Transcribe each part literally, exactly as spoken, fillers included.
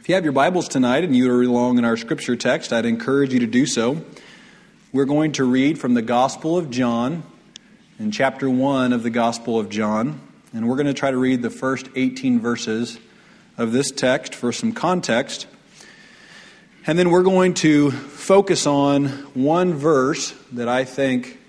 If you have your Bibles tonight and you are along in our scripture text, I'd encourage you to do so. We're going to read from the Gospel of John, in chapter one of the Gospel of John, and we're going to try to read the first eighteen verses of this text for some context. And then we're going to focus on one verse that I think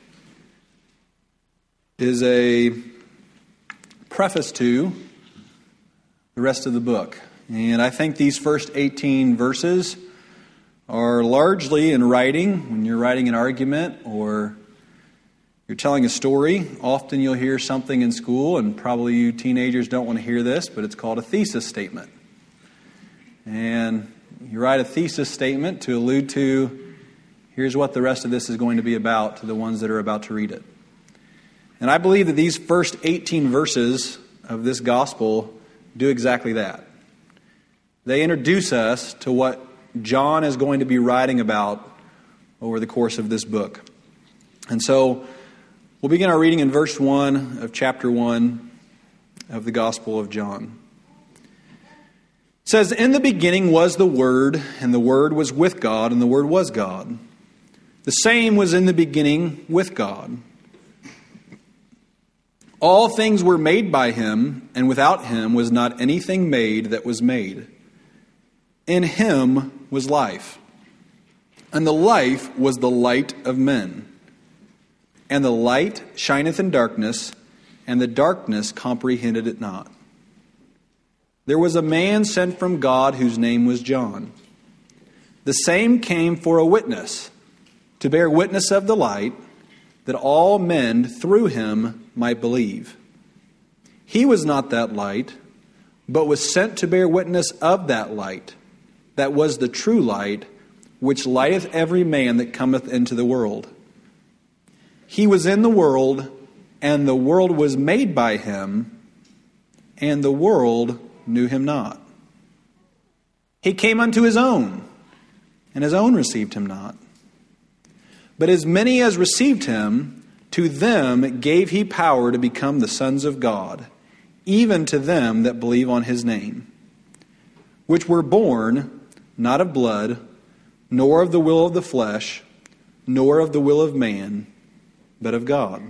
is a preface to the rest of the book. And I think these first eighteen verses are largely in writing. When you're writing an argument or you're telling a story, often you'll hear something in school, and probably you teenagers don't want to hear this, but it's called a thesis statement. And you write a thesis statement to allude to, here's what the rest of this is going to be about to the ones that are about to read it. And I believe that these first eighteen verses of this gospel do exactly that. They introduce us to what John is going to be writing about over the course of this book. And so we'll begin our reading in verse one of chapter one of the Gospel of John. It says, "In the beginning was the Word, and the Word was with God, and the Word was God. The same was in the beginning with God. All things were made by Him, and without Him was not anything made that was made. In Him was life, and the life was the light of men. And the light shineth in darkness, and the darkness comprehended it not. There was a man sent from God whose name was John. The same came for a witness, to bear witness of the light, that all men through him might believe. He was not that light, but was sent to bear witness of that light, that was the true light, which lighteth every man that cometh into the world. He was in the world, and the world was made by him, and the world knew him not. He came unto his own, and his own received him not. But as many as received him, to them gave he power to become the sons of God, even to them that believe on his name, which were born not of blood, nor of the will of the flesh, nor of the will of man, but of God.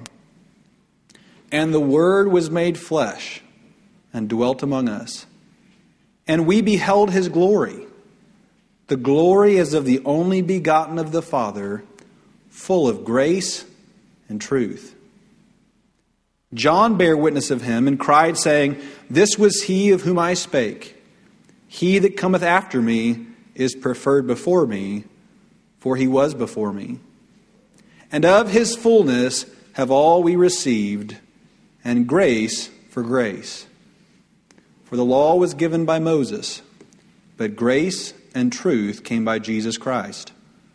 And the Word was made flesh, and dwelt among us. And we beheld his glory. The glory as of the only begotten of the Father, full of grace and truth. John bare witness of him, and cried, saying, This was he of whom I spake. He that cometh after me is preferred before me, for he was before me. And of his fullness have all we received, and grace for grace. For the law was given by Moses, but grace and truth came by Jesus Christ.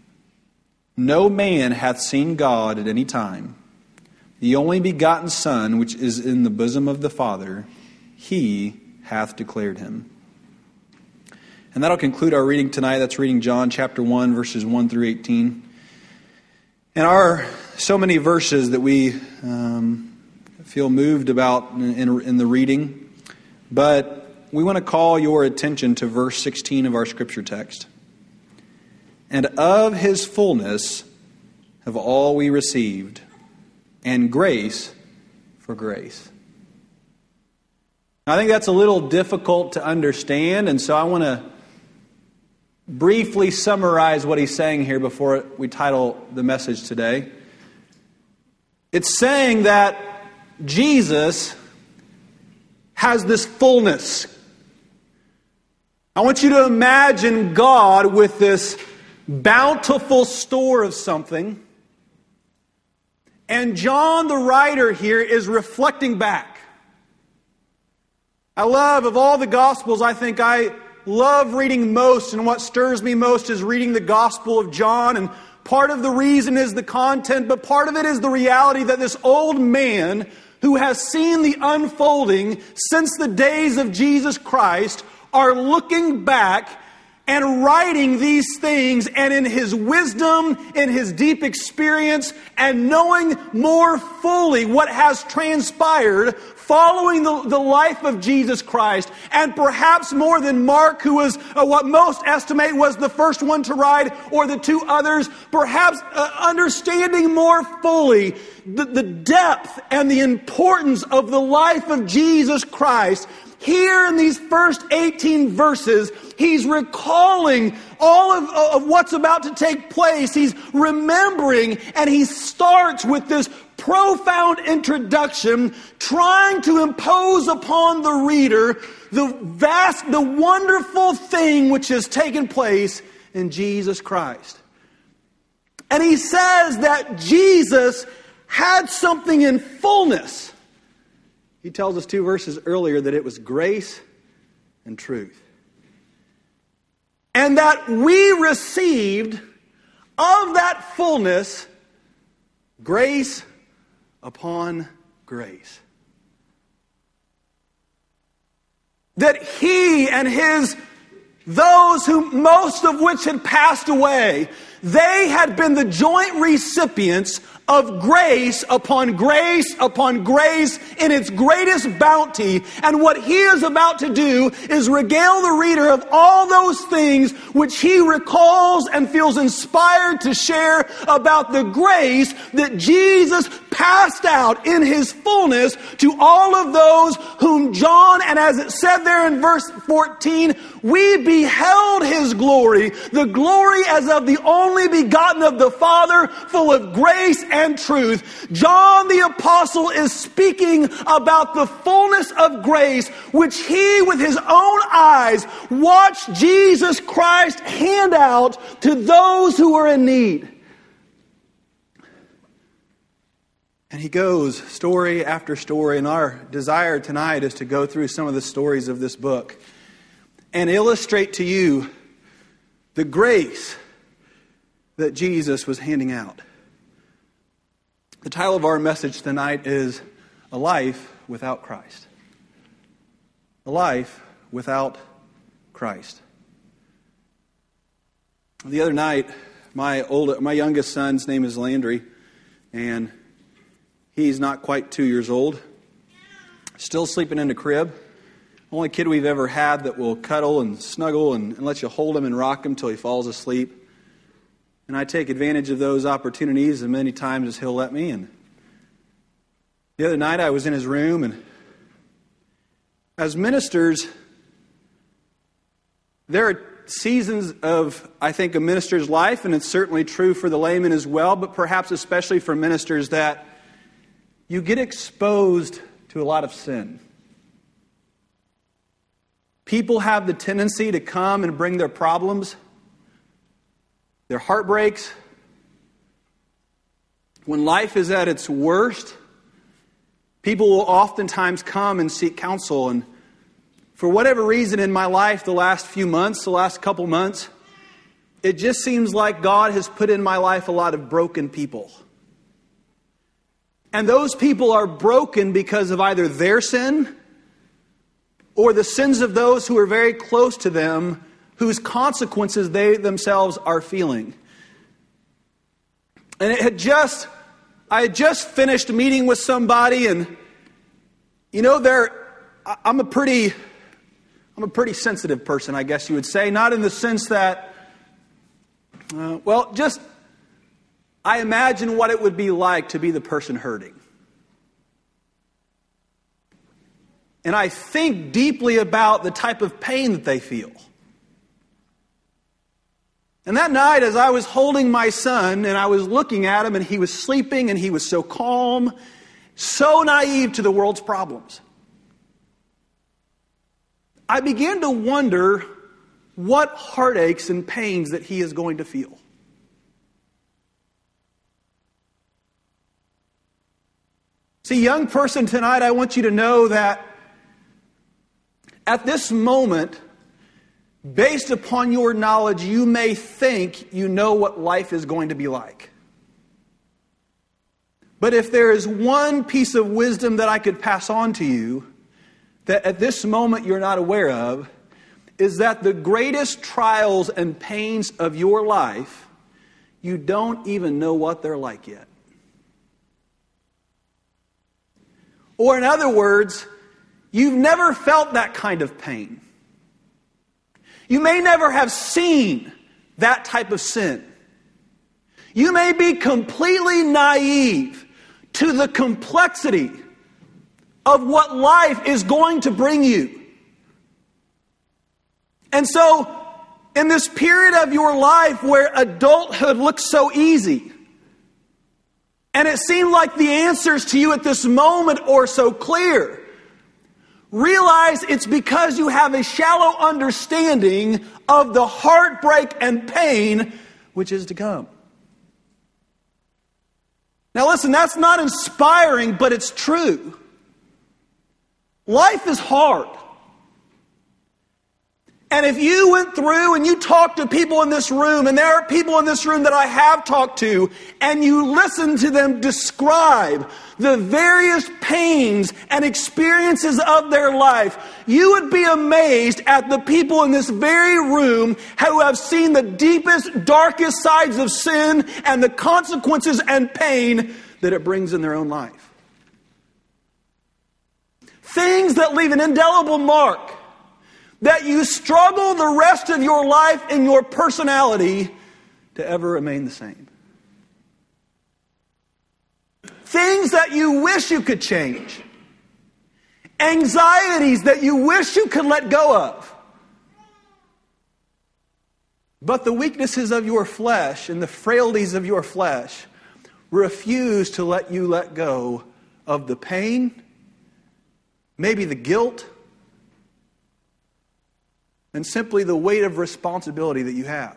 No man hath seen God at any time. The only begotten Son, which is in the bosom of the Father, he hath declared him." And that'll conclude our reading tonight. That's reading John chapter one, verses one through eighteen. And our so many verses that we um, feel moved about in, in, in the reading, but we want to call your attention to verse sixteen of our scripture text. "And of his fullness have all we received, and grace for grace." I think that's a little difficult to understand, and so I want to briefly summarize what he's saying here before we title the message today. It's saying that Jesus has this fullness. I want you to imagine God with this bountiful store of something, and John the writer here is reflecting back. I love, of all the Gospels, I think I love reading most, and what stirs me most is reading the Gospel of John. And part of the reason is the content, but part of it is the reality that this old man who has seen the unfolding since the days of Jesus Christ are looking back and writing these things, and in his wisdom, in his deep experience, and knowing more fully what has transpired following the, the life of Jesus Christ, and perhaps more than Mark, who was uh, what most estimate was the first one to write, or the two others, perhaps uh, understanding more fully the, the depth and the importance of the life of Jesus Christ. Here in these first eighteen verses, he's recalling all of, of what's about to take place. He's remembering, and he starts with this profound introduction, trying to impose upon the reader the vast, the wonderful thing which has taken place in Jesus Christ. And he says that Jesus had something in fullness. He tells us two verses earlier that it was grace and truth. And that we received of that fullness grace upon grace. That he and his, those who most of which had passed away, they had been the joint recipients of grace upon grace upon grace in its greatest bounty. And what he is about to do is regale the reader of all those things which he recalls and feels inspired to share about the grace that Jesus passed out in his fullness to all of those whom John, and as it said there in verse fourteen, we beheld his glory, the glory as of the only begotten of the Father, full of grace and truth. John the Apostle is speaking about the fullness of grace which he with his own eyes watched Jesus Christ hand out to those who were in need. And he goes story after story, and our desire tonight is to go through some of the stories of this book and illustrate to you the grace that Jesus was handing out. The title of our message tonight is A Life Without Christ. A Life Without Christ. The other night, my old, my youngest son's name is Landry, and he's not quite two years old. Still sleeping in the crib. Only kid we've ever had that will cuddle and snuggle and, and let you hold him and rock him till he falls asleep. And I take advantage of those opportunities as many times as he'll let me. And the other night I was in his room, and as ministers, there are seasons of, I think, a minister's life, and it's certainly true for the layman as well, but perhaps especially for ministers, that you get exposed to a lot of sin. People have the tendency to come and bring their problems, their heartbreaks. When life is at its worst, people will oftentimes come and seek counsel. And for whatever reason in my life, the last few months, the last couple months, it just seems like God has put in my life a lot of broken people. And those people are broken because of either their sin or the sins of those who are very close to them, whose consequences they themselves are feeling. And it had just, I had just finished meeting with somebody, and you know, they're, I'm a pretty, I'm a pretty sensitive person, I guess you would say. Not in the sense that, uh, well, just, I imagine what it would be like to be the person hurting. And I think deeply about the type of pain that they feel. And that night, as I was holding my son and I was looking at him and he was sleeping and he was so calm, so naive to the world's problems, I began to wonder what heartaches and pains that he is going to feel. See, young person, tonight I want you to know that at this moment, based upon your knowledge, you may think you know what life is going to be like. But if there is one piece of wisdom that I could pass on to you, that at this moment you're not aware of, is that the greatest trials and pains of your life, you don't even know what they're like yet. Or in other words, you've never felt that kind of pain. You may never have seen that type of sin. You may be completely naive to the complexity of what life is going to bring you. And so, in this period of your life where adulthood looks so easy, and it seemed like the answers to you at this moment are so clear, realize it's because you have a shallow understanding of the heartbreak and pain which is to come. Now listen, that's not inspiring, but it's true. Life is hard. And if you went through and you talked to people in this room, and there are people in this room that I have talked to, and you listen to them describe the various pains and experiences of their life, you would be amazed at the people in this very room who have seen the deepest, darkest sides of sin and the consequences and pain that it brings in their own life. Things that leave an indelible mark, that you struggle the rest of your life in your personality to ever remain the same. Things that you wish you could change. Anxieties that you wish you could let go of. But the weaknesses of your flesh and the frailties of your flesh refuse to let you let go of the pain, maybe the guilt, and simply the weight of responsibility that you have.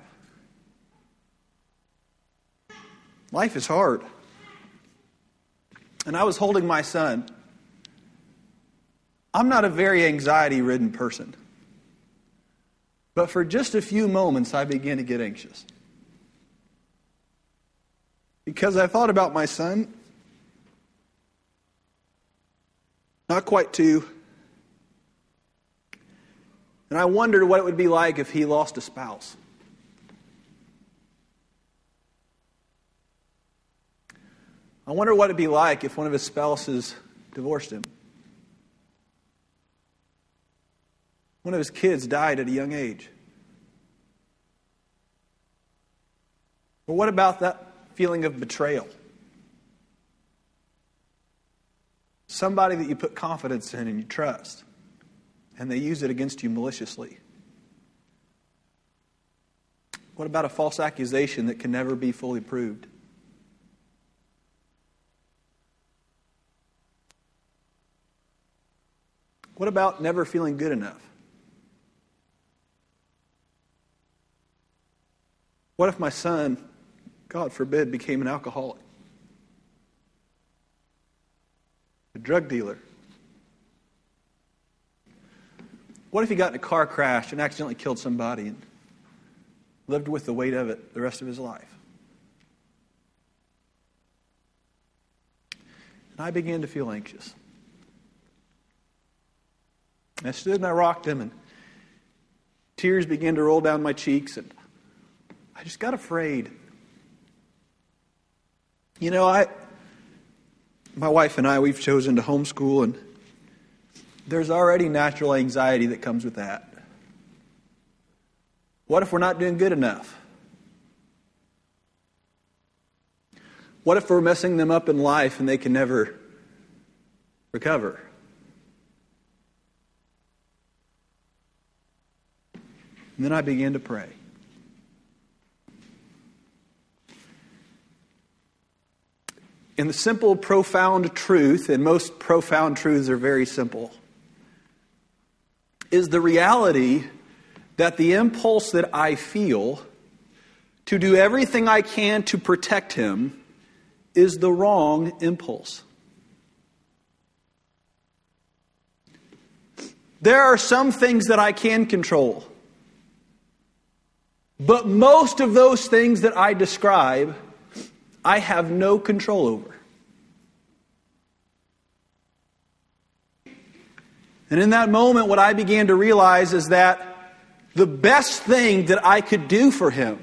Life is hard. And I was holding my son. I'm not a very anxiety-ridden person. But for just a few moments, I began to get anxious. Because I thought about my son. Not quite two. And I wondered what it would be like if he lost a spouse. I wonder what it'd be like if one of his spouses divorced him. One of his kids died at a young age. Or what about that feeling of betrayal? Somebody that you put confidence in and you trust, and they use it against you maliciously. What about a false accusation that can never be fully proved? What about never feeling good enough? What if my son, God forbid, became an alcoholic? A drug dealer? What if he got in a car crash and accidentally killed somebody and lived with the weight of it the rest of his life? And I began to feel anxious. I stood and I rocked him, and tears began to roll down my cheeks, and I just got afraid. You know, I, my wife and I, we've chosen to homeschool, and there's already natural anxiety that comes with that. What if we're not doing good enough? What if we're messing them up in life and they can never recover? And then I began to pray. In the simple, profound truth, and most profound truths are very simple, is the reality that the impulse that I feel to do everything I can to protect him is the wrong impulse. There are some things that I can control, but most of those things that I describe, I have no control over. And in that moment, what I began to realize is that the best thing that I could do for him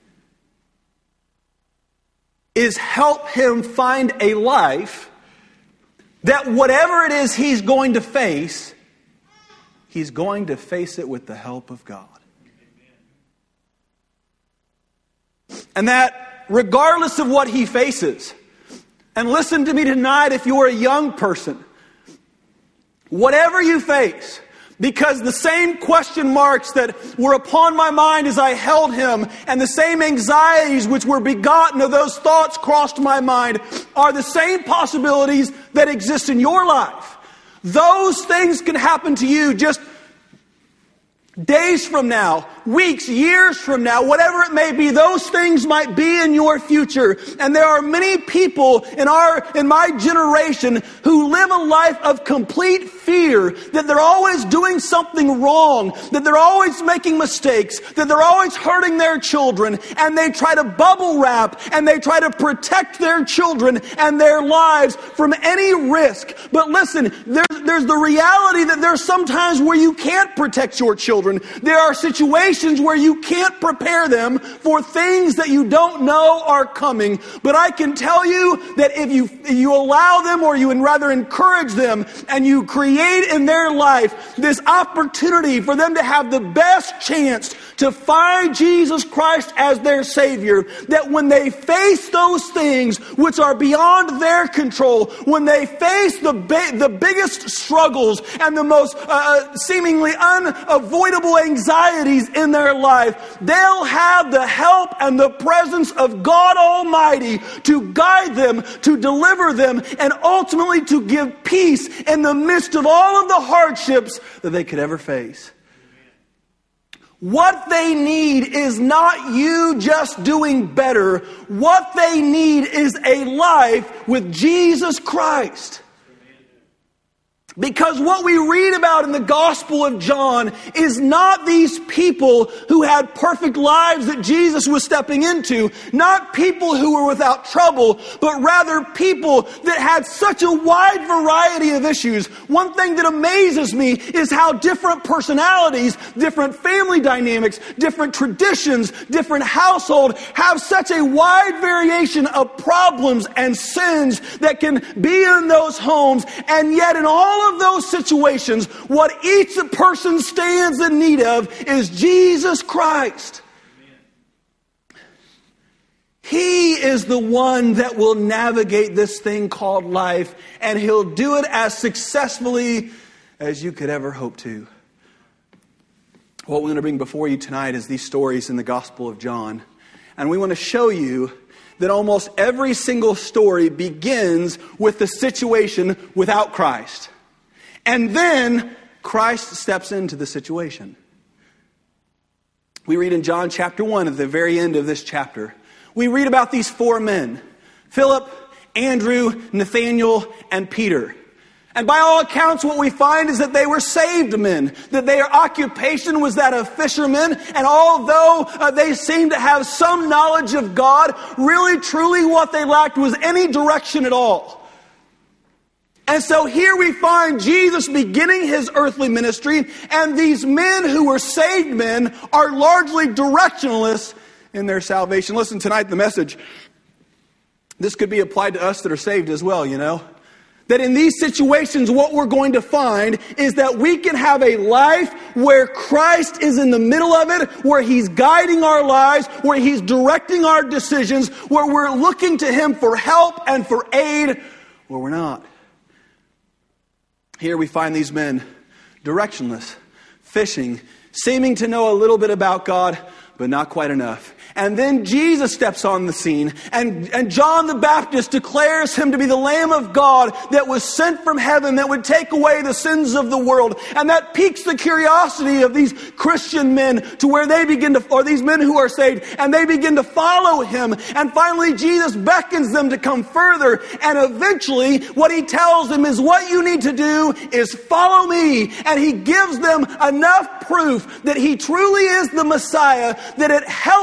is help him find a life that whatever it is he's going to face, he's going to face it with the help of God. And that regardless of what he faces, and listen to me tonight if you're a young person, whatever you face, because the same question marks that were upon my mind as I held him, and the same anxieties which were begotten of those thoughts crossed my mind, are the same possibilities that exist in your life. Those things can happen to you just days from now, weeks, years from now, whatever it may be. Those things might be in your future. And there are many people in our, in my generation who live a life of complete fear that they're always doing something wrong, that they're always making mistakes, that they're always hurting their children, and they try to bubble wrap and they try to protect their children and their lives from any risk. But listen, there's, there's the reality that there's sometimes where you can't protect your children. There are situations where you can't prepare them for things that you don't know are coming. But I can tell you that if you, if you allow them, or you rather encourage them, and you create in their life this opportunity for them to have the best chance to find Jesus Christ as their Savior, that when they face those things which are beyond their control, when they face the, ba- the biggest struggles and the most uh, seemingly unavoidable anxieties in their life, they'll have the help and the presence of God Almighty to guide them, to deliver them, and ultimately to give peace in the midst of all of the hardships that they could ever face. What they need is not you just doing better. What they need is a life with Jesus Christ. Because what we read about in the Gospel of John is not these people who had perfect lives that Jesus was stepping into, not people who were without trouble, but rather people that had such a wide variety of issues. One thing that amazes me is how different personalities, different family dynamics, different traditions, different household have such a wide variation of problems and sins that can be in those homes, and yet in all of those situations, what each person stands in need of is Jesus Christ. Amen. He is the one that will navigate this thing called life, and He'll do it as successfully as you could ever hope to. What we're going to bring before you tonight is these stories in the Gospel of John. And we want to show you that almost every single story begins with the situation without Christ. And then Christ steps into the situation. We read in John chapter one, at the very end of this chapter, we read about these four men, Philip, Andrew, Nathaniel, and Peter. And by all accounts, what we find is that they were saved men, that their occupation was that of fishermen. And although uh, they seemed to have some knowledge of God, really, truly what they lacked was any direction at all. And so here we find Jesus beginning His earthly ministry, and these men who were saved men are largely directionless in their salvation. Listen, tonight the message, this could be applied to us that are saved as well, you know. That in these situations, what we're going to find is that we can have a life where Christ is in the middle of it, where He's guiding our lives, where He's directing our decisions, where we're looking to Him for help and for aid, where we're not. Here we find these men directionless, fishing, seeming to know a little bit about God, but not quite enough. And then Jesus steps on the scene, and, and John the Baptist declares Him to be the Lamb of God that was sent from heaven that would take away the sins of the world. And that piques the curiosity of these Christian men to where they begin to, or these men who are saved, and they begin to follow Him. And finally, Jesus beckons them to come further. And eventually, what He tells them is, what you need to do is follow me. And He gives them enough proof that He truly is the Messiah, that it helps them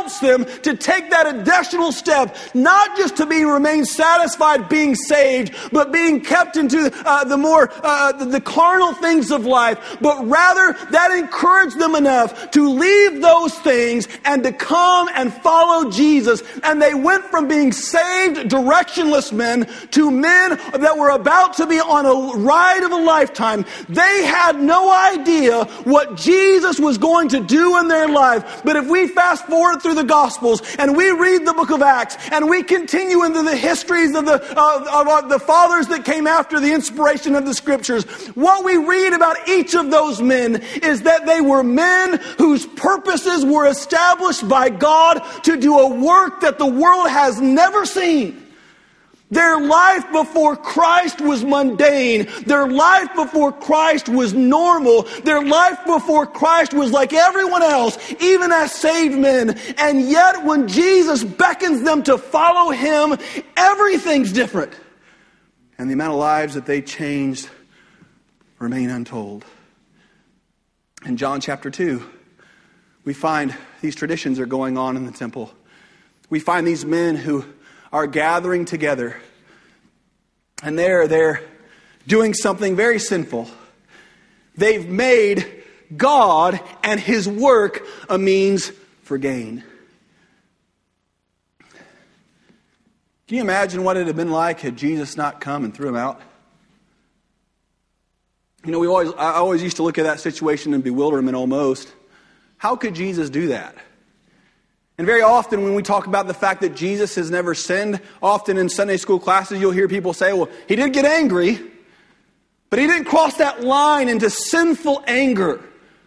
them to take that additional step, not just to be remain satisfied being saved, but being kept into uh, the more uh, the, the carnal things of life, but rather that encouraged them enough to leave those things and to come and follow Jesus. And they went from being saved, directionless men to men that were about to be on a ride of a lifetime. They had no idea what Jesus was going to do in their life. But if we fast forward through the Gospels and we read the book of Acts and we continue into the histories of the, uh, of the fathers that came after the inspiration of the Scriptures, what we read about each of those men is that they were men whose purposes were established by God to do a work that the world has never seen. Their life before Christ was mundane. Their life before Christ was normal. Their life before Christ was like everyone else, even as saved men. And yet when Jesus beckons them to follow Him, everything's different. And the amount of lives that they changed remain untold. In John chapter two, we find these traditions are going on in the temple. We find these men who are gathering together, and they're, they're doing something very sinful. They've made God and His work a means for gain. Can you imagine what it would have been like had Jesus not come and threw them out? You know, we always I always used to look at that situation in bewilderment almost. How could Jesus do that? And very often when we talk about the fact that Jesus has never sinned, often in Sunday school classes you'll hear people say, well, He did get angry, but He didn't cross that line into sinful anger.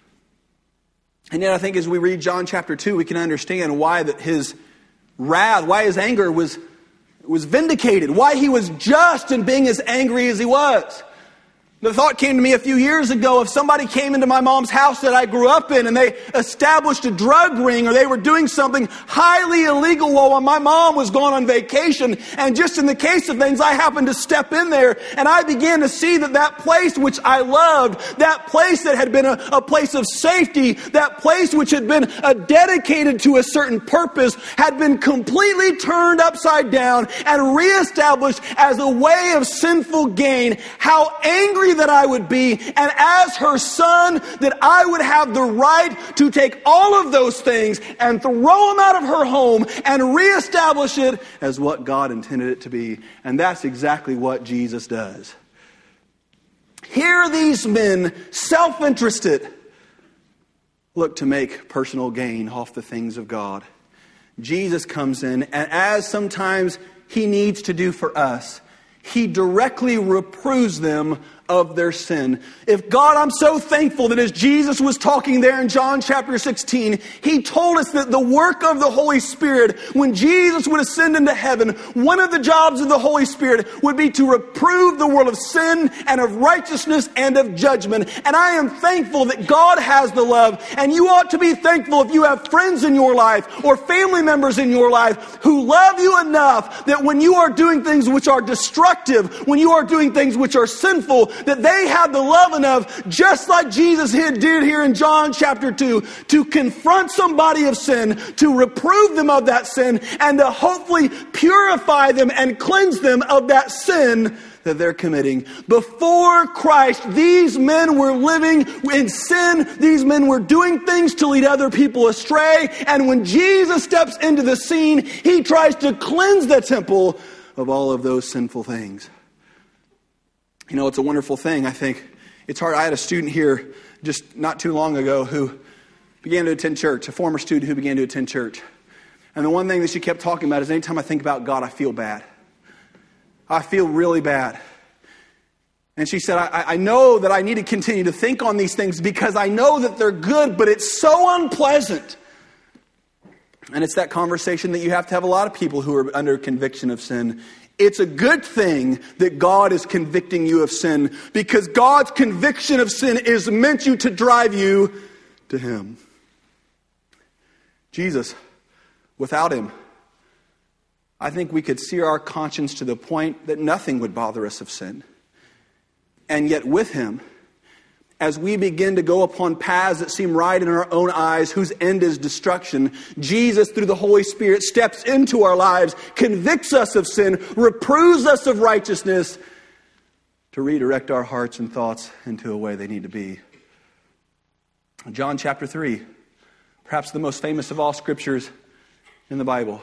And yet I think as we read John chapter two, we can understand why that His wrath, why His anger was, was vindicated, why He was just in being as angry as He was. The thought came to me a few years ago, if somebody came into my mom's house that I grew up in and they established a drug ring or they were doing something highly illegal while my mom was gone on vacation, and just in the case of things, I happened to step in there and I began to see that that place which I loved, that place that had been a, a place of safety, that place which had been a dedicated to a certain purpose, had been completely turned upside down and reestablished as a way of sinful gain. How angry that I would be, and as her son, that I would have the right to take all of those things and throw them out of her home and reestablish it as what God intended it to be. And that's exactly what Jesus does. Here these men, self-interested, look to make personal gain off the things of God. Jesus comes in, and as sometimes He needs to do for us, He directly reproves them of their sin. If God, I'm so thankful that as Jesus was talking there in John chapter sixteen, He told us that the work of the Holy Spirit, when Jesus would ascend into heaven, one of the jobs of the Holy Spirit would be to reprove the world of sin and of righteousness and of judgment. And I am thankful that God has the love, and you ought to be thankful if you have friends in your life or family members in your life who love you enough that when you are doing things which are destructive, when you are doing things which are sinful, that they have the love enough, just like Jesus did here in John chapter two, to confront somebody of sin, to reprove them of that sin, and to hopefully purify them and cleanse them of that sin that they're committing. Before Christ, these men were living in sin. These men were doing things to lead other people astray. And when Jesus steps into the scene, He tries to cleanse the temple of all of those sinful things. You know, it's a wonderful thing. I think it's hard. I had a student here just not too long ago who began to attend church, a former student who began to attend church. And the one thing that she kept talking about is anytime I think about God, I feel bad. I feel really bad. And she said, I, I know that I need to continue to think on these things because I know that they're good, but it's so unpleasant. And it's that conversation that you have to have a lot of people who are under conviction of sin. It's a good thing that God is convicting you of sin, because God's conviction of sin is meant you to drive you to Him. Jesus, without Him, I think we could sear our conscience to the point that nothing would bother us of sin. And yet with Him, as we begin to go upon paths that seem right in our own eyes, whose end is destruction, Jesus, through the Holy Spirit, steps into our lives, convicts us of sin, reproves us of righteousness, to redirect our hearts and thoughts into a way they need to be. John chapter three, perhaps the most famous of all scriptures in the Bible.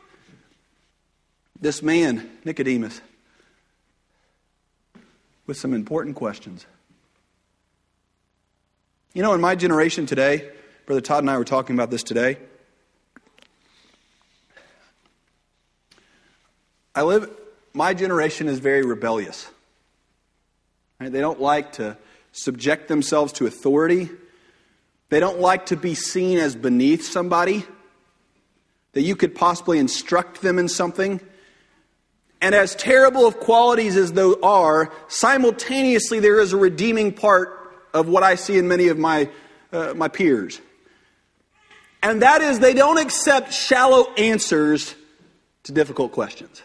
This man, Nicodemus, with some important questions. You know, in my generation today, Brother Todd and I were talking about this today. I live, my generation is very rebellious. Right? They don't like to subject themselves to authority. They don't like to be seen as beneath somebody, that you could possibly instruct them in something. And as terrible of qualities as those are, simultaneously there is a redeeming part of what I see in many of my uh, my peers. And that is, they don't accept shallow answers to difficult questions.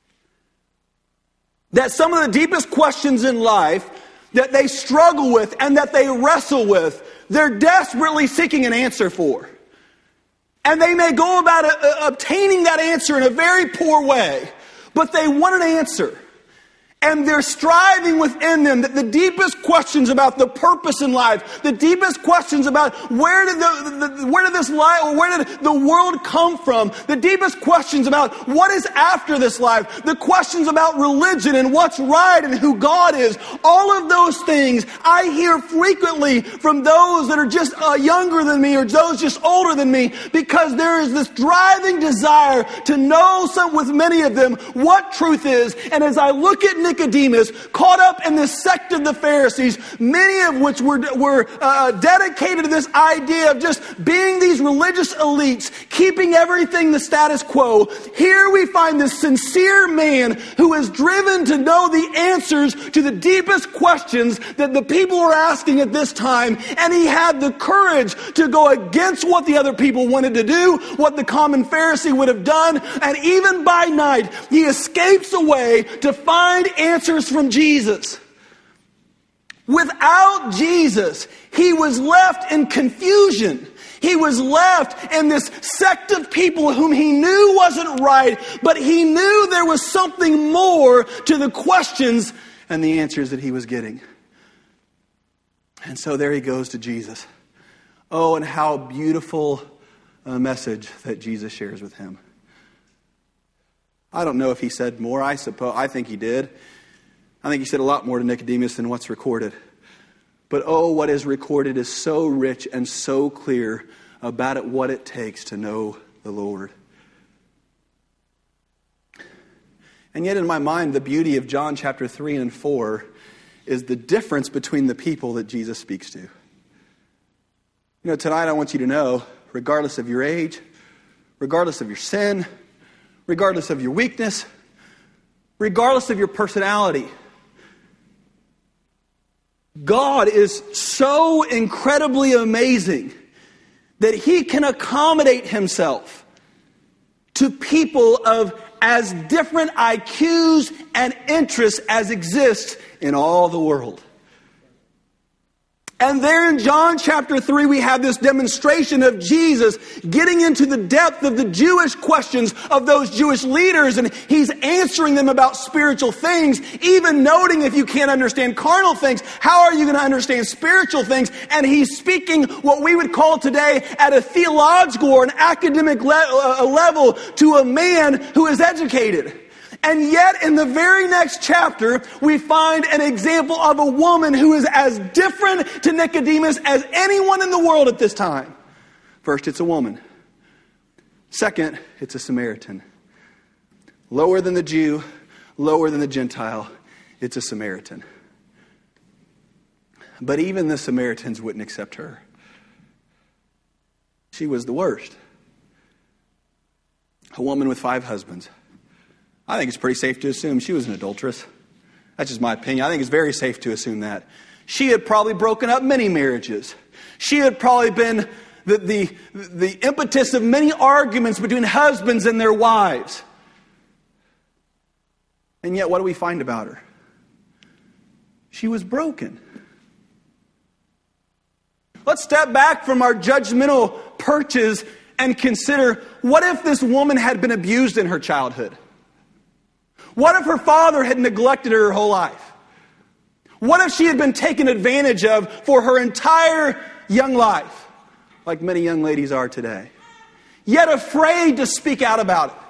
That some of the deepest questions in life that they struggle with and that they wrestle with, they're desperately seeking an answer for. And they may go about uh, obtaining that answer in a very poor way, but they want an answer. And they're striving within them that the deepest questions about the purpose in life, the deepest questions about where did the, the where did this life, or where did the world come from, the deepest questions about what is after this life, the questions about religion and what's right and who God is, all of those things I hear frequently from those that are just uh, younger than me or those just older than me, because there is this driving desire to know some, with many of them, what truth is. And as I look at Nicodemus, caught up in this sect of the Pharisees, many of which were, were uh, dedicated to this idea of just being these religious elites, keeping everything the status quo. Here we find this sincere man who is driven to know the answers to the deepest questions that the people were asking at this time, and he had the courage to go against what the other people wanted to do, what the common Pharisee would have done, and even by night, he escapes away to find answers from Jesus. Without Jesus, he was left in confusion. He was left in this sect of people whom he knew wasn't right, but he knew there was something more to the questions and the answers that he was getting. And so there he goes to Jesus. Oh, and how beautiful a message that Jesus shares with him. I don't know if he said more. I suppose, I think he did. I think he said a lot more to Nicodemus than what's recorded. But oh, what is recorded is so rich and so clear about it, what it takes to know the Lord. And yet in my mind, the beauty of John chapter three and four is the difference between the people that Jesus speaks to. You know, tonight I want you to know, regardless of your age, regardless of your sin, regardless of your weakness, regardless of your personality, God is so incredibly amazing that he can accommodate himself to people of as different I Qs and interests as exist in all the world. And there in John chapter three, we have this demonstration of Jesus getting into the depth of the Jewish questions of those Jewish leaders. And he's answering them about spiritual things, even noting if you can't understand carnal things, how are you going to understand spiritual things? And he's speaking what we would call today at a theological or an academic le- level to a man who is educated. And yet, in the very next chapter, we find an example of a woman who is as different to Nicodemus as anyone in the world at this time. First, it's a woman. Second, it's a Samaritan. Lower than the Jew, lower than the Gentile, it's a Samaritan. But even the Samaritans wouldn't accept her. She was the worst. A woman with five husbands. I think it's pretty safe to assume she was an adulteress. That's just my opinion. I think it's very safe to assume that. She had probably broken up many marriages. She had probably been the, the, the impetus of many arguments between husbands and their wives. And yet, what do we find about her? She was broken. Let's step back from our judgmental perches and consider, what if this woman had been abused in her childhood? What if her father had neglected her her whole life? What if she had been taken advantage of for her entire young life, like many young ladies are today, yet afraid to speak out about it?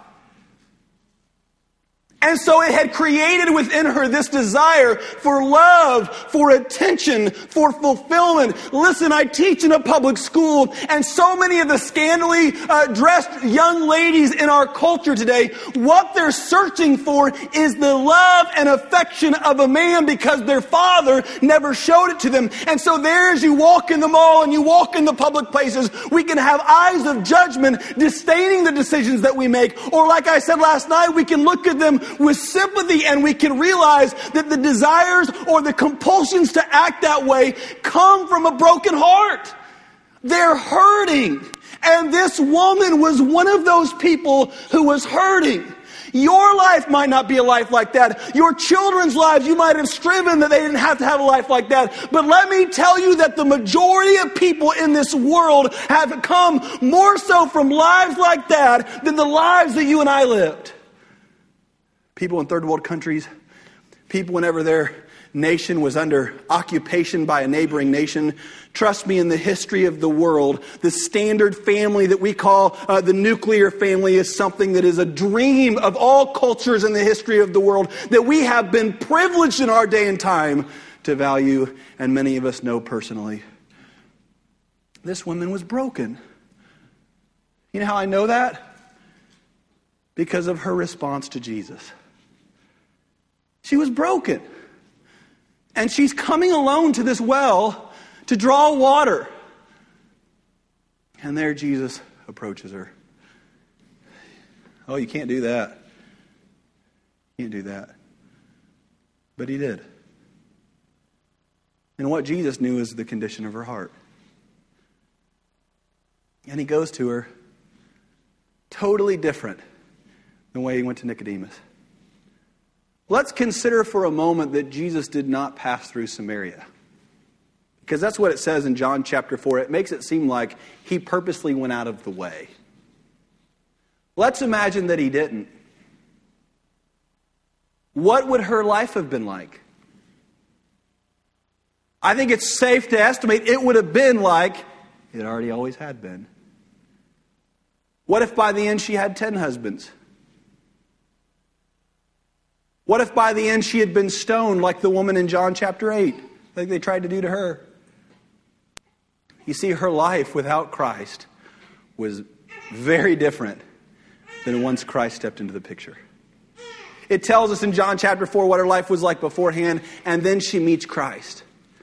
And so it had created within her this desire for love, for attention, for fulfillment. Listen, I teach in a public school, and so many of the scantily uh, dressed young ladies in our culture today, what they're searching for is the love and affection of a man because their father never showed it to them. And so there, as you walk in the mall and you walk in the public places, we can have eyes of judgment disdaining the decisions that we make. Or like I said last night, we can look at them with sympathy, and we can realize that the desires or the compulsions to act that way come from a broken heart. They're hurting. And this woman was one of those people who was hurting. Your life might not be a life like that. Your children's lives, you might have striven that they didn't have to have a life like that. But let me tell you that the majority of people in this world have come more so from lives like that than the lives that you and I lived. People in third world countries, people whenever their nation was under occupation by a neighboring nation. Trust me, in the history of the world, the standard family that we call uh, the nuclear family is something that is a dream of all cultures in the history of the world that we have been privileged in our day and time to value, and many of us know personally. This woman was broken. You know how I know that? Because of her response to Jesus. She was broken. And she's coming alone to this well to draw water. And there Jesus approaches her. Oh, you can't do that. You can't do that. But he did. And what Jesus knew is the condition of her heart. And he goes to her totally different than the way he went to Nicodemus. Let's consider for a moment that Jesus did not pass through Samaria. Because that's what it says in John chapter four. It makes it seem like he purposely went out of the way. Let's imagine that he didn't. What would her life have been like? I think it's safe to estimate it would have been like it already always had been. What if by the end she had ten husbands? What if by the end she had been stoned like the woman in John chapter eight, like they tried to do to her? You see, her life without Christ was very different than once Christ stepped into the picture. It tells us in John chapter four what her life was like beforehand, and then she meets Christ.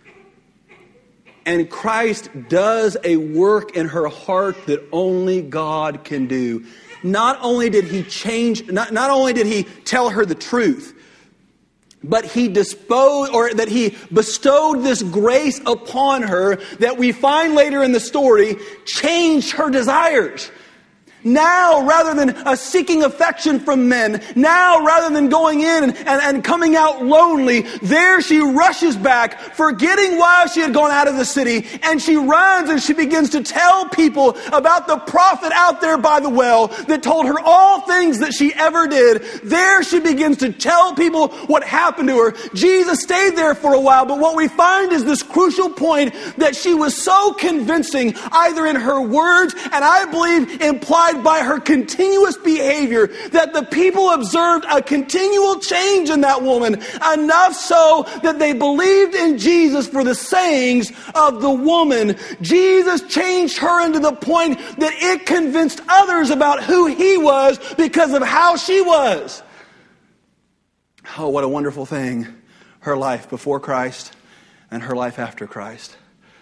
And Christ does a work in her heart that only God can do. Not only did he change, not, not only did he tell her the truth, but he disposed, or that he bestowed this grace upon her that we find later in the story changed her desires. Now, rather than uh, seeking affection from men, now, rather than going in and, and, and coming out lonely, there she rushes back, forgetting why she had gone out of the city, and she runs and she begins to tell people about the prophet out there by the well that told her all things that she ever did. There she begins to tell people what happened to her. Jesus stayed there for a while, but what we find is this crucial point that she was so convincing, either in her words, and I believe implied by her continuous behavior, that the people observed a continual change in that woman, enough so that they believed in Jesus for the sayings of the woman. Jesus changed her into the point that it convinced others about who he was because of how she was. Oh, what a wonderful thing, her life before Christ and her life after Christ.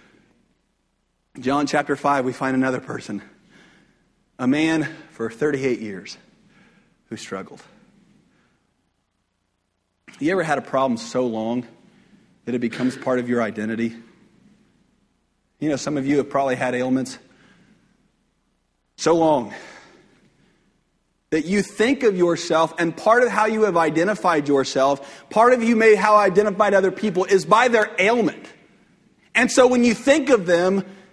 John chapter five, we find another person. A man for thirty-eight years who struggled. You ever had a problem so long that it becomes part of your identity? You know, some of you have probably had ailments so long that you think of yourself, and part of how you have identified yourself, part of you may how identified other people is by their ailment. And so when you think of them,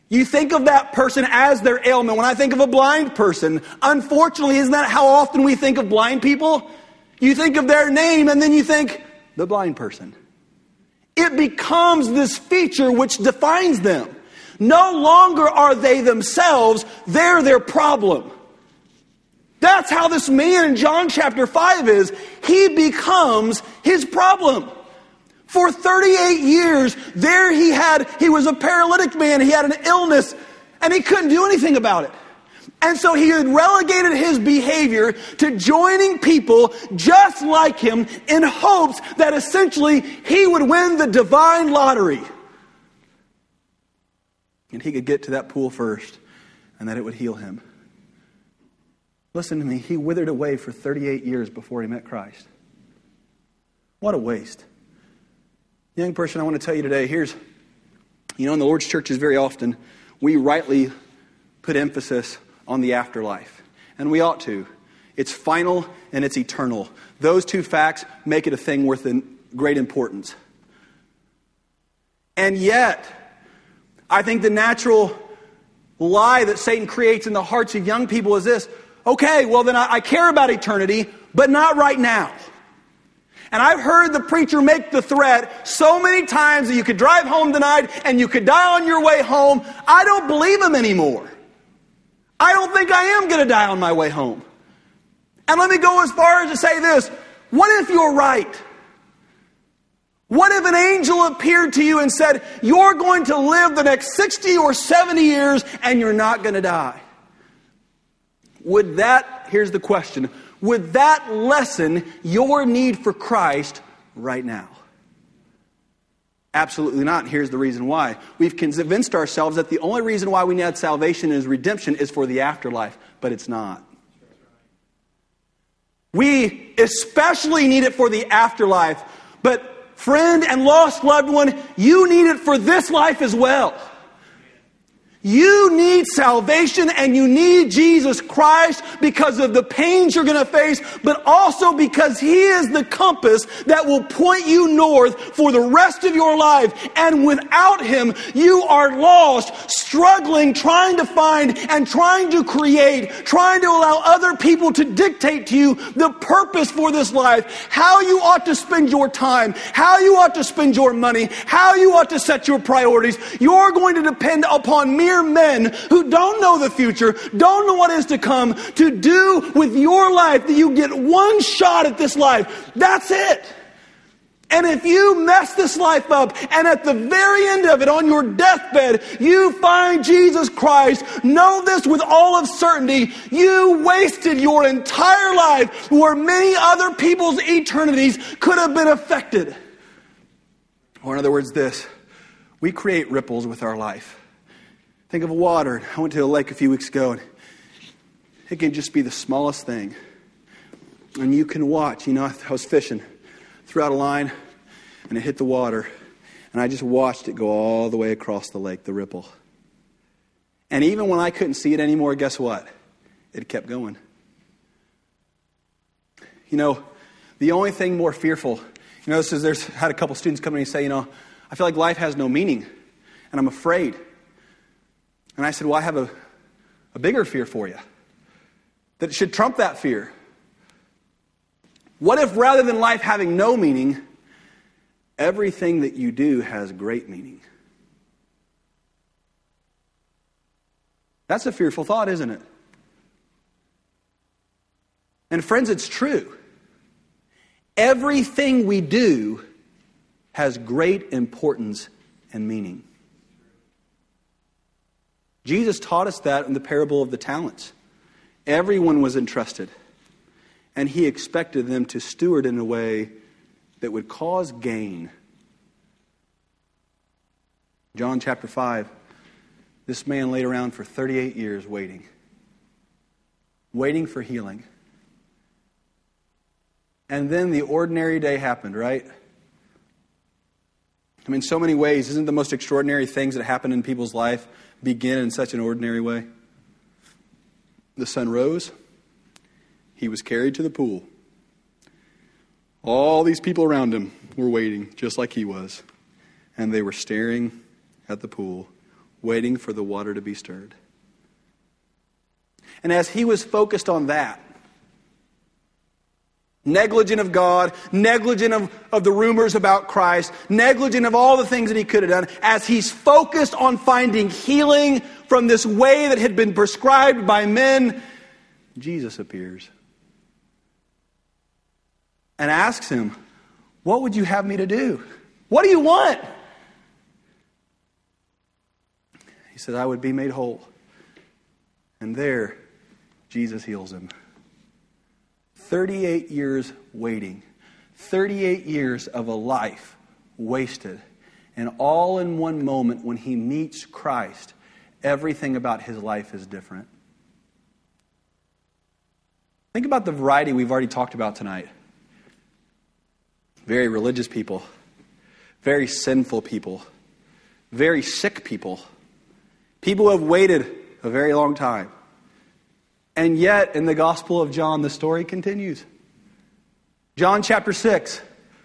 You think of that person as their ailment. When I think of a blind person, unfortunately, isn't that how often we think of blind people? You think of their name and then you think, the blind person. It becomes this feature which defines them. No longer are they themselves, they're their problem. That's how this man in John chapter five is. He becomes his problem. For thirty-eight years, there he had, he was a paralytic man, he had an illness, and he couldn't do anything about it. And so he had relegated his behavior to joining people just like him in hopes that essentially he would win the divine lottery. And he could get to that pool first, and that it would heal him. Listen to me, he withered away for thirty-eight years before he met Christ. What a waste. Young person, I want to tell you today, here's, you know, in the Lord's churches very often, we rightly put emphasis on the afterlife. And we ought to. It's final and it's eternal. Those two facts make it a thing worth great importance. And yet, I think the natural lie that Satan creates in the hearts of young people is this. Okay, well then I, I care about eternity, but not right now. And I've heard the preacher make the threat so many times that you could drive home tonight and you could die on your way home. I don't believe him anymore. I don't think I am going to die on my way home. And let me go as far as to say this. What if you're right? What if an angel appeared to you and said, you're going to live the next sixty or seventy years and you're not going to die? Would that, here's the question, would that lessen your need for Christ right now? Absolutely not. And here's the reason why. We've convinced ourselves that the only reason why we need salvation and redemption is for the afterlife, but it's not. We especially need it for the afterlife, but friend and lost loved one, you need it for this life as well. You need salvation and you need Jesus Christ because of the pains you're going to face, but also because He is the compass that will point you north for the rest of your life. And without Him, you are lost, struggling, trying to find and trying to create, trying to allow other people to dictate to you the purpose for this life, how you ought to spend your time, how you ought to spend your money, how you ought to set your priorities. You're going to depend upon mere men who don't know the future, don't know what is to come, to do with your life that you get one shot at this life. That's it. And if you mess this life up and at the very end of it on your deathbed, you find Jesus Christ, know this with all of certainty, you wasted your entire life where many other people's eternities could have been affected. Or in other words, this, we create ripples with our life. Think of water. I went to a lake a few weeks ago, and it can just be the smallest thing. And you can watch. You know, I was fishing, threw out a line, and it hit the water. And I just watched it go all the way across the lake, the ripple. And even when I couldn't see it anymore, guess what? It kept going. You know, the only thing more fearful, you know, this is, there's had a couple students come to me and say, you know, I feel like life has no meaning, and I'm afraid. And I said, well, I have a, a bigger fear for you. That it should trump that fear. What if rather than life having no meaning, everything that you do has great meaning? That's a fearful thought, isn't it? And friends, it's true. Everything we do has great importance and meaning. Jesus taught us that in the parable of the talents. Everyone was entrusted, and He expected them to steward in a way that would cause gain. John chapter five, this man laid around for thirty-eight years waiting. Waiting for healing. And then the ordinary day happened, right? I mean, so many ways, isn't the most extraordinary things that happen in people's life begin in such an ordinary way? The sun rose. He was carried to the pool. All these people around him were waiting, just like he was. And they were staring at the pool, waiting for the water to be stirred. And as he was focused on that, negligent of God, negligent of, of the rumors about Christ, negligent of all the things that he could have done, as he's focused on finding healing from this way that had been prescribed by men, Jesus appears and asks him, "What would you have me to do? What do you want?" He said, "I would be made whole." And there, Jesus heals him. thirty-eight years waiting. thirty-eight years of a life wasted. And all in one moment when he meets Christ, everything about his life is different. Think about the variety we've already talked about tonight. Very religious people. Very sinful people. Very sick people. People who have waited a very long time. And yet, in the Gospel of John, the story continues. John chapter six.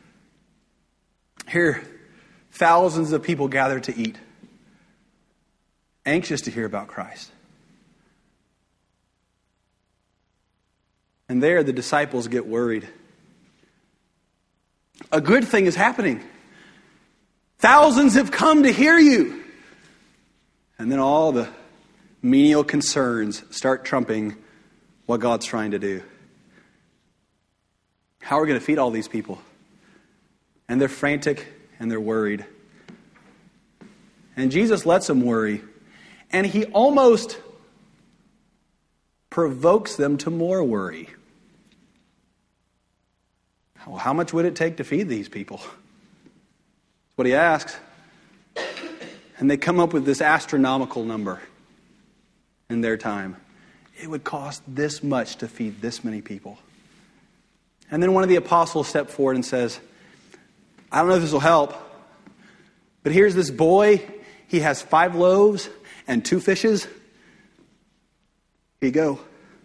Here, thousands of people gather to eat, anxious to hear about Christ. And there, the disciples get worried. A good thing is happening. Thousands have come to hear you. And then all the menial concerns start trumping what God's trying to do. How are we going to feed all these people? And they're frantic and they're worried. And Jesus lets them worry. And he almost provokes them to more worry. Well, how much would it take to feed these people? That's what he asks. And they come up with this astronomical number. In their time, it would cost this much to feed this many people. And then one of the apostles stepped forward and says, "I don't know if this will help, but here's this boy. He has five loaves and two fishes. Here you go."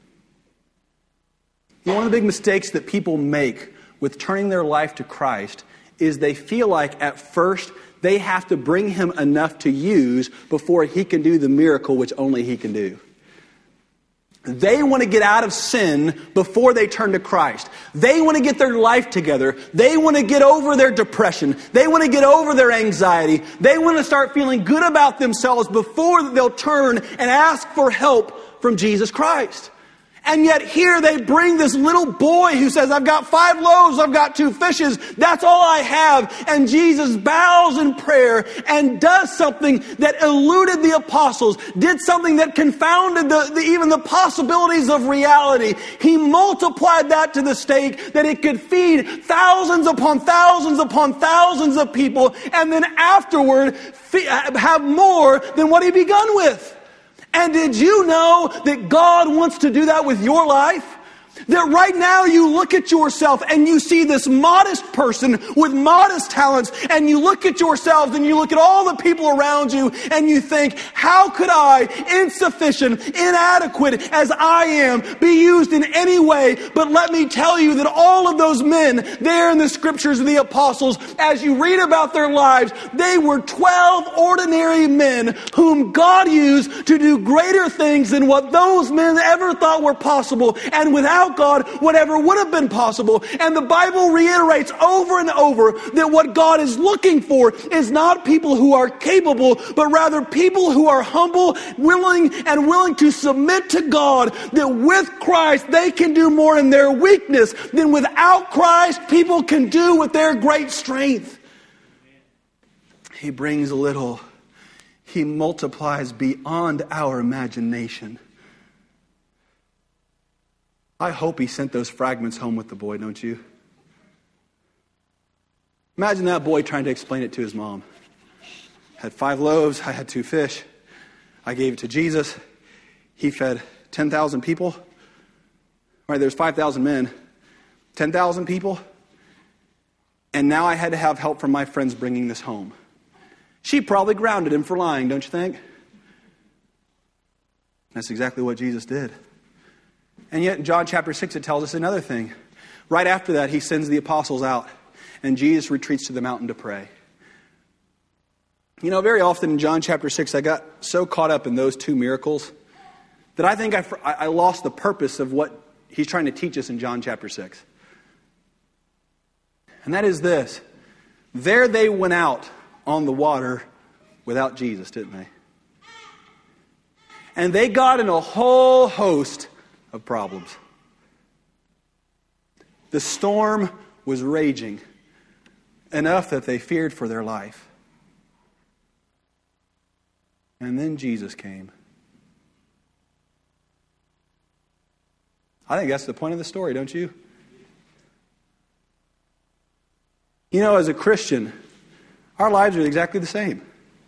You know, one of the big mistakes that people make with turning their life to Christ is they feel like at first they have to bring him enough to use before he can do the miracle which only he can do. They want to get out of sin before they turn to Christ. They want to get their life together. They want to get over their depression. They want to get over their anxiety. They want to start feeling good about themselves before they'll turn and ask for help from Jesus Christ. And yet here they bring this little boy who says, "I've got five loaves, I've got two fishes, that's all I have." And Jesus bows in prayer and does something that eluded the apostles, did something that confounded the, the, even the possibilities of reality. He multiplied that to the stake that it could feed thousands upon thousands upon thousands of people, and then afterward have more than what he begun with. And did you know that God wants to do that with your life? That right now you look at yourself and you see this modest person with modest talents, and you look at yourselves and you look at all the people around you and you think, how could I, insufficient, inadequate as I am, be used in any way? But let me tell you that all of those men there in the scriptures of the apostles, as you read about their lives, they were twelve ordinary men whom God used to do greater things than what those men ever thought were possible. And without God, whatever would have been possible. And the Bible reiterates over and over that what God is looking for is not people who are capable, but rather people who are humble, willing, and willing to submit to God, that with Christ they can do more in their weakness than without Christ people can do with their great strength. He brings a little. He multiplies beyond our imagination. I hope he sent those fragments home with the boy, don't you? Imagine that boy trying to explain it to his mom. Had five loaves, I had two fish. I gave it to Jesus. He fed ten thousand people. All right, there's five thousand men. ten thousand people. And now I had to have help from my friends bringing this home. She probably grounded him for lying, don't you think? That's exactly what Jesus did. And yet in John chapter six, it tells us another thing. Right after that, he sends the apostles out, and Jesus retreats to the mountain to pray. You know, very often in John chapter six, I got so caught up in those two miracles that I think I, I lost the purpose of what he's trying to teach us in John chapter six. And that is this. There they went out on the water without Jesus, didn't they? And they got in a whole host of problems. The storm was raging enough that they feared for their life. And then Jesus came. I think that's the point of the story, don't you? You know, as a Christian, our lives are exactly the same.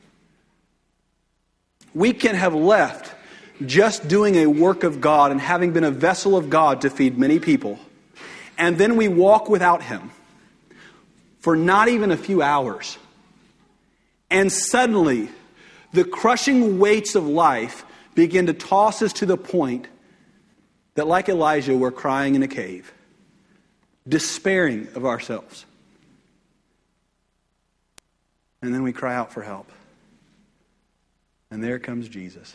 We can have left just doing a work of God and having been a vessel of God to feed many people, and then we walk without Him for not even a few hours. And suddenly, the crushing weights of life begin to toss us to the point that, like Elijah, we're crying in a cave, despairing of ourselves. And then we cry out for help. And there comes Jesus.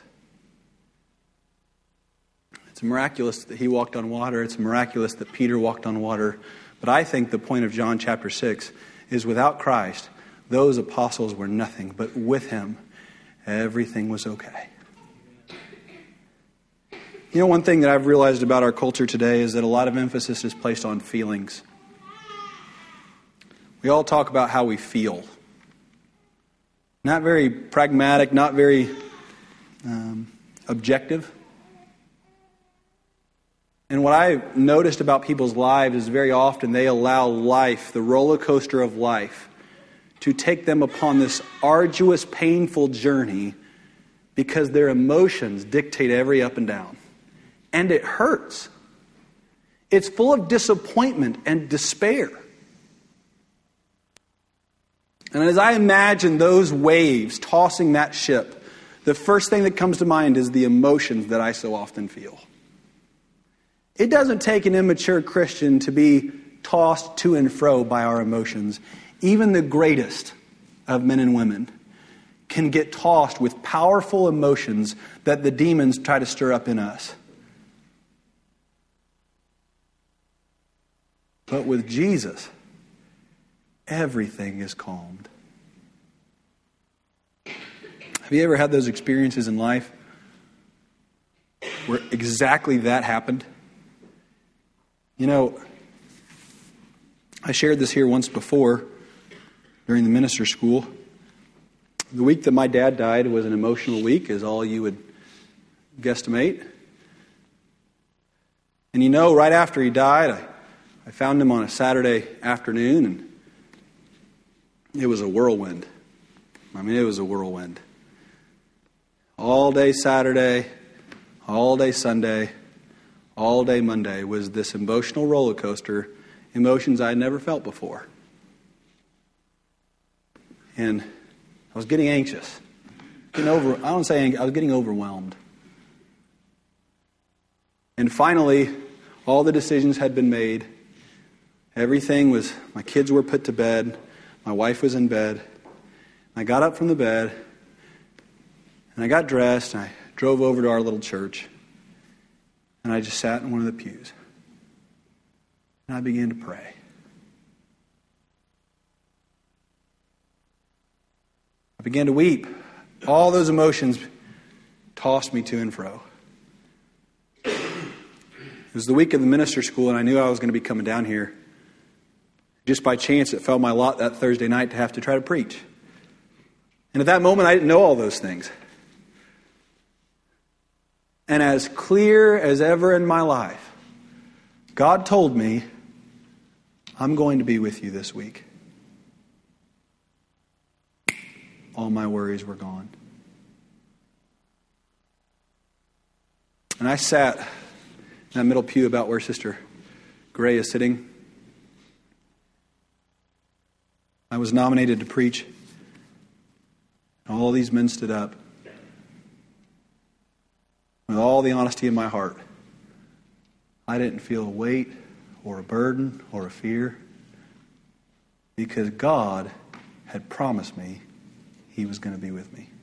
It's miraculous that He walked on water. It's miraculous that Peter walked on water. But I think the point of John chapter six is without Christ, those apostles were nothing. But with Him, everything was okay. You know, one thing that I've realized about our culture today is that a lot of emphasis is placed on feelings. We all talk about how we feel. Not very pragmatic, not very um, objective. And what I've noticed about people's lives is very often they allow life, the roller coaster of life, to take them upon this arduous, painful journey because their emotions dictate every up and down. And it hurts. It's full of disappointment and despair. And as I imagine those waves tossing that ship, the first thing that comes to mind is the emotions that I so often feel. It doesn't take an immature Christian to be tossed to and fro by our emotions. Even the greatest of men and women can get tossed with powerful emotions that the demons try to stir up in us. But with Jesus, everything is calmed. Have you ever had those experiences in life where exactly that happened? You know, I shared this here once before during the minister school. The week that my dad died was an emotional week, as all you would guesstimate. And you know, right after he died, I, I found him on a Saturday afternoon, and it was a whirlwind. I mean, it was a whirlwind. All day Saturday, all day Sunday, all day Monday was this emotional roller coaster, emotions I had never felt before. And I was getting anxious. Getting over, I don't say ang- I was getting overwhelmed. And finally, all the decisions had been made. Everything was, my kids were put to bed. My wife was in bed. I got up from the bed, and I got dressed, and I drove over to our little church, and I just sat in one of the pews. And I began to pray. I began to weep. All those emotions tossed me to and fro. It was the week of the minister school, and I knew I was going to be coming down here. Just by chance, it fell my lot that Thursday night to have to try to preach. And at that moment, I didn't know all those things. And as clear as ever in my life, God told me, I'm going to be with you this week. All my worries were gone. And I sat in that middle pew about where Sister Gray is sitting. I was nominated to preach. All these men stood up. With all the honesty in my heart, I didn't feel a weight or a burden or a fear because God had promised me he was going to be with me.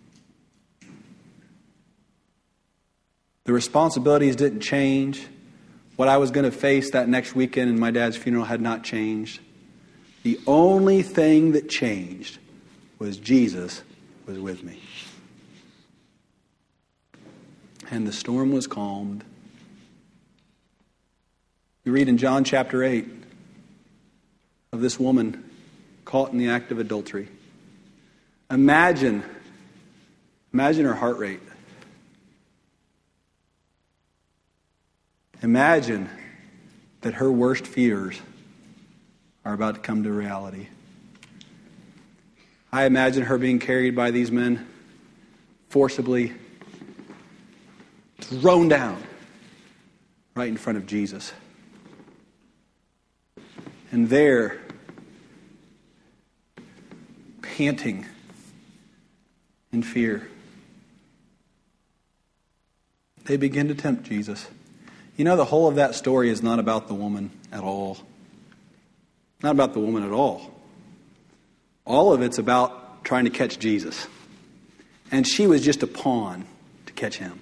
The responsibilities didn't change. What I was going to face that next weekend in my dad's funeral had not changed. The only thing that changed was Jesus was with me. And the storm was calmed. We read in John chapter eight of this woman caught in the act of adultery. Imagine, imagine her heart rate. Imagine that her worst fears are about to come to reality. I imagine her being carried by these men, forcibly thrown down right in front of Jesus. And there, panting in fear, they begin to tempt Jesus. You know, the whole of that story is not about the woman at all. Not about the woman at all. All of it's about trying to catch Jesus. And she was just a pawn to catch him.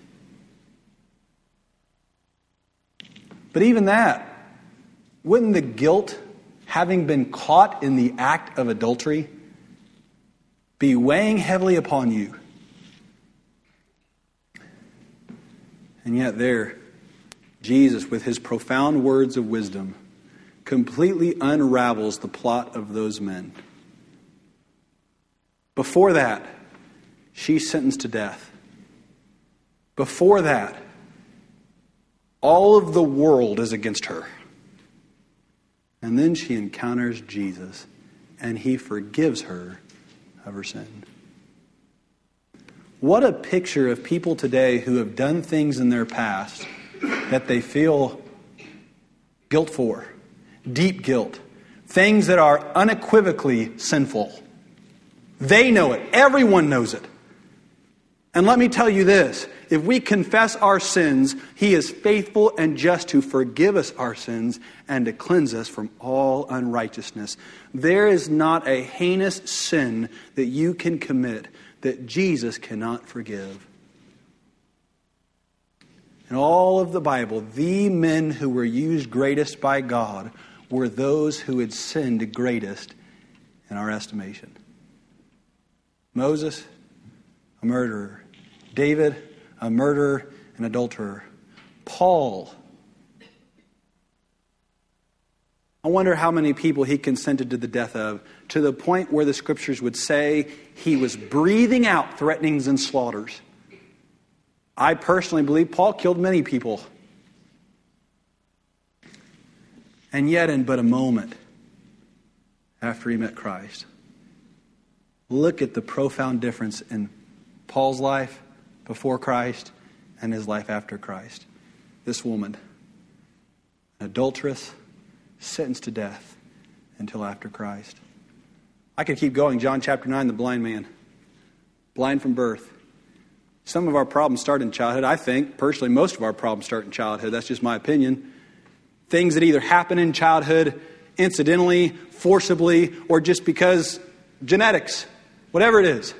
But even that, wouldn't the guilt, having been caught in the act of adultery, be weighing heavily upon you? And yet there, Jesus, with his profound words of wisdom, completely unravels the plot of those men. Before that, she's sentenced to death. Before that, all of the world is against her. And then she encounters Jesus, and he forgives her of her sin. What a picture of people today who have done things in their past that they feel guilt for. Deep guilt. Things that are unequivocally sinful. They know it. Everyone knows it. And let me tell you this. If we confess our sins, he is faithful and just to forgive us our sins and to cleanse us from all unrighteousness. There is not a heinous sin that you can commit that Jesus cannot forgive. In all of the Bible, the men who were used greatest by God were those who had sinned greatest in our estimation. Moses, a murderer. David, a murderer and adulterer. Paul. I wonder how many people he consented to the death of, to the point where the scriptures would say he was breathing out threatenings and slaughters. I personally believe Paul killed many people. And yet in but a moment after he met Christ, look at the profound difference in Paul's life before Christ and his life after Christ. This woman, an adulteress, sentenced to death until after Christ. I could keep going. John chapter nine, the blind man. Blind from birth. Some of our problems start in childhood. I think, personally, most of our problems start in childhood. That's just my opinion. Things that either happen in childhood, incidentally, forcibly, or just because genetics, whatever it is.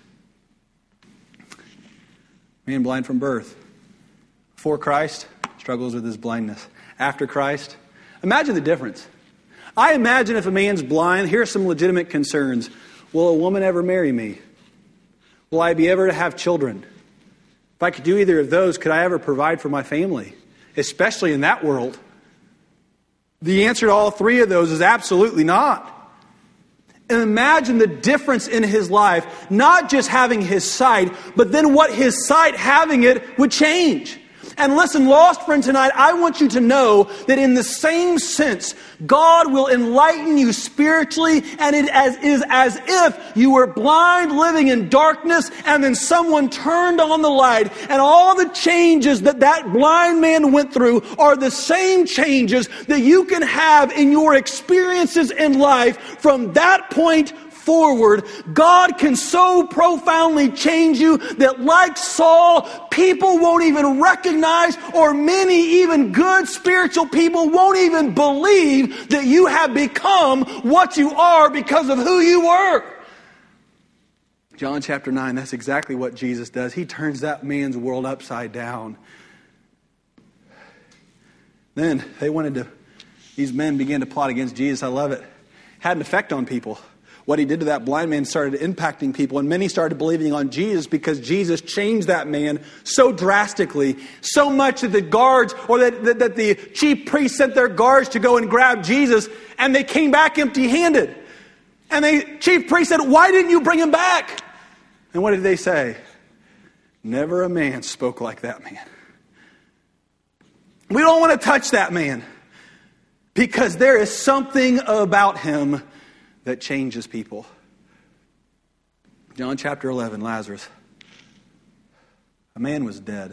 Man blind from birth. Before Christ, struggles with his blindness. After Christ, imagine the difference. I imagine if a man's blind, here are some legitimate concerns. Will a woman ever marry me? Will I be ever to have children? If I could do either of those, could I ever provide for my family? Especially in that world. The answer to all three of those is absolutely not. And imagine the difference in his life, not just having his sight, but then what his sight having it would change. And listen, lost friend, tonight, I want you to know that in the same sense, God will enlighten you spiritually, and it as, is as if you were blind, living in darkness, and then someone turned on the light, and all the changes that that blind man went through are the same changes that you can have in your experiences in life from that point forward. God can so profoundly change you that, like Saul, people won't even recognize, or many even good spiritual people won't even believe that you have become what you are because of who you were. John chapter nine, that's exactly what Jesus does. He turns that man's world upside down. Then they wanted to, these men began to plot against Jesus. I love it. Had an effect on people. What he did to that blind man started impacting people, and many started believing on Jesus because Jesus changed that man so drastically, so much that the guards, or that, that, that the chief priests sent their guards to go and grab Jesus, and they came back empty-handed. And the chief priest said, "Why didn't you bring him back?" And what did they say? "Never a man spoke like that man." We don't want to touch that man because there is something about him that changes people. John chapter eleven, Lazarus. A man was dead.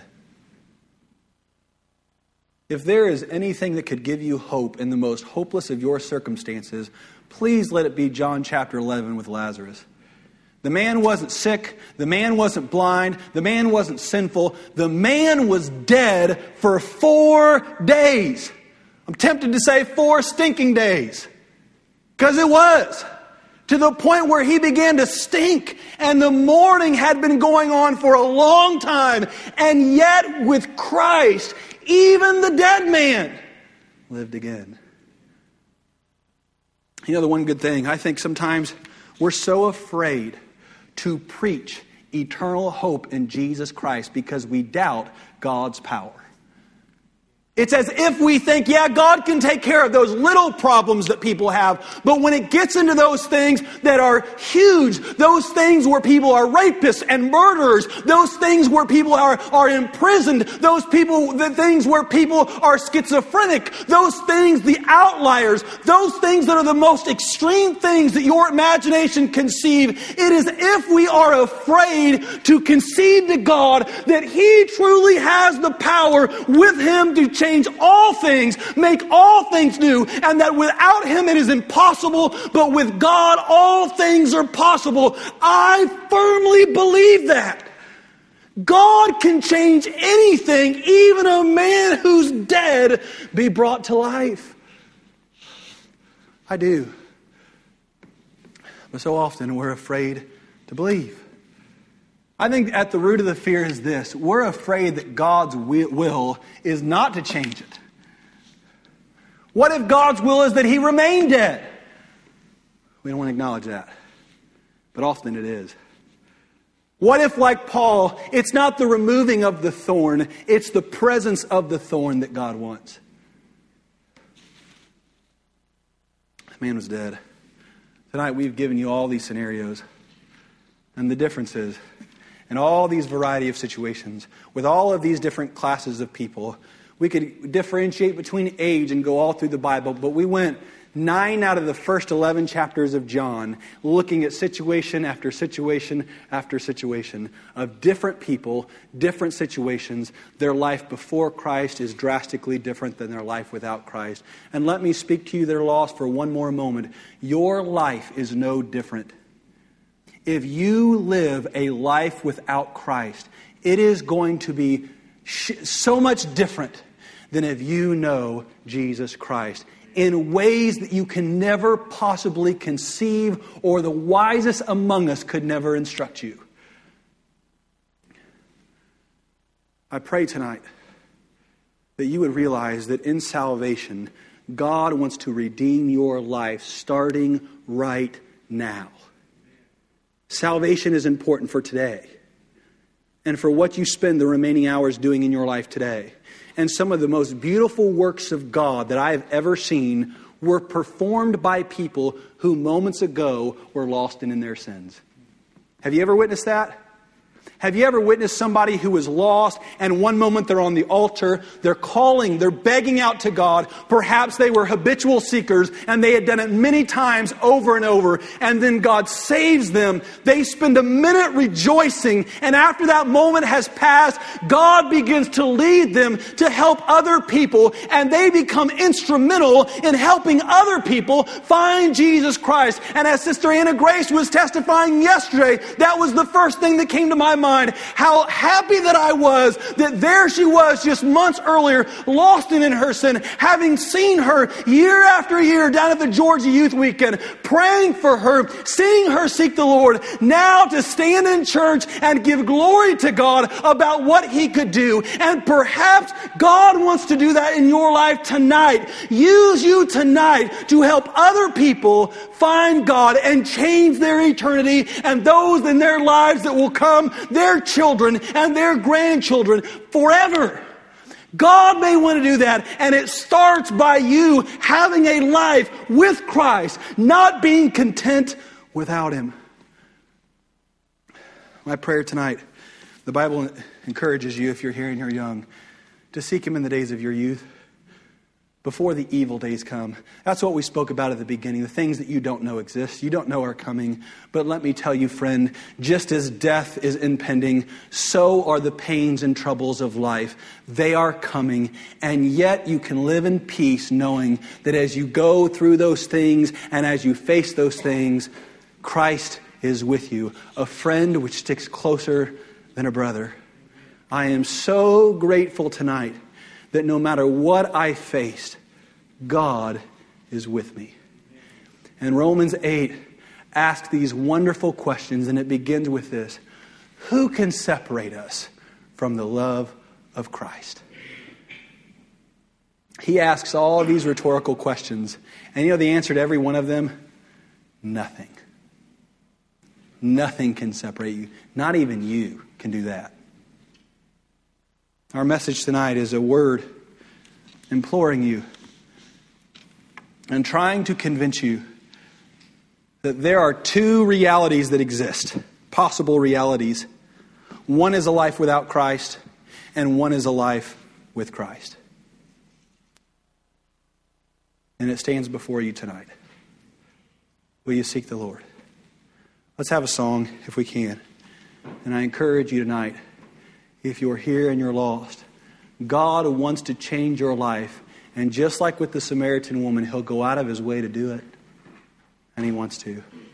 If there is anything that could give you hope in the most hopeless of your circumstances, please let it be John chapter eleven with Lazarus. The man wasn't sick. The man wasn't blind. The man wasn't sinful. The man was dead for four days. I'm tempted to say four stinking days. Because it was. To the point where he began to stink. And the mourning had been going on for a long time. And yet with Christ, even the dead man lived again. You know the one good thing, I think sometimes we're so afraid to preach eternal hope in Jesus Christ because we doubt God's power. It's as if we think, yeah, God can take care of those little problems that people have. But when it gets into those things that are huge, those things where people are rapists and murderers, those things where people are, are imprisoned, those people, the things where people are schizophrenic, those things, the outliers, those things that are the most extreme things that your imagination conceive, it is if we are afraid to concede to God that He truly has the power with Him to change all things, make all things new, and that without Him it is impossible, but with God all things are possible. I firmly believe that. God can change anything, even a man who's dead be brought to life. I do. But so often we're afraid to believe. I think at the root of the fear is this. We're afraid that God's will is not to change it. What if God's will is that He remain dead? We don't want to acknowledge that. But often it is. What if, like Paul, it's not the removing of the thorn, it's the presence of the thorn that God wants? The man was dead. Tonight we've given you all these scenarios. And the difference is, in all these variety of situations, with all of these different classes of people, we could differentiate between age and go all through the Bible, but we went nine out of the first eleven chapters of John looking at situation after situation after situation of different people, different situations. Their life before Christ is drastically different than their life without Christ. And let me speak to you that are lost for one more moment. Your life is no different. If you live a life without Christ, it is going to be sh- so much different than if you know Jesus Christ in ways that you can never possibly conceive or the wisest among us could never instruct you. I pray tonight that you would realize that in salvation, God wants to redeem your life starting right now. Salvation is important for today and for what you spend the remaining hours doing in your life today. And some of the most beautiful works of God that I have ever seen were performed by people who moments ago were lost and in their sins. Have you ever witnessed that? Have you ever witnessed somebody who was lost and one moment they're on the altar, they're calling, they're begging out to God. Perhaps they were habitual seekers and they had done it many times over and over. And then God saves them. They spend a minute rejoicing. And after that moment has passed, God begins to lead them to help other people. And they become instrumental in helping other people find Jesus Christ. And as Sister Anna Grace was testifying yesterday, that was the first thing that came to my my mind how happy that I was that there she was just months earlier, lost and in her sin, having seen her year after year down at the Georgia Youth Weekend, praying for her, seeing her seek the Lord, now to stand in church and give glory to God about what He could do. And perhaps God wants to do that in your life tonight. Use you tonight to help other people find God and change their eternity and those in their lives that will come, their children and their grandchildren forever. God may want to do that, and it starts by you having a life with Christ, not being content without Him. My prayer tonight, the Bible encourages you, if you're here and you're young, to seek Him in the days of your youth, before the evil days come. That's what we spoke about at the beginning, the things that you don't know exist, you don't know are coming. But let me tell you, friend, just as death is impending, so are the pains and troubles of life. They are coming, and yet you can live in peace knowing that as you go through those things and as you face those things, Christ is with you, a friend which sticks closer than a brother. I am so grateful tonight that no matter what I faced, God is with me. And Romans eight asks these wonderful questions, and it begins with this: who can separate us from the love of Christ? He asks all of these rhetorical questions, and you know the answer to every one of them? Nothing. Nothing can separate you. Not even you can do that. Our message tonight is a word imploring you and trying to convince you that there are two realities that exist, possible realities. One is a life without Christ, and one is a life with Christ. And it stands before you tonight. Will you seek the Lord? Let's have a song if we can. And I encourage you tonight, if you're here and you're lost, God wants to change your life. And just like with the Samaritan woman, He'll go out of His way to do it. And He wants to.